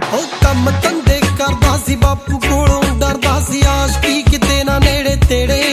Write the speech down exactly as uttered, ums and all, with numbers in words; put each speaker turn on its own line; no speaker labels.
ਉਹ ਕੰਮ ਧੰਦੇ ਕਰਦਾ ਸੀ ਬਾਪੂ ਕੋਲੋਂ ਡਰਦਾ ਸੀ ਆਸ਼ਕੀ ਕਿਤੇ ਨਾ ਨੇੜੇ ਤੇੜੇ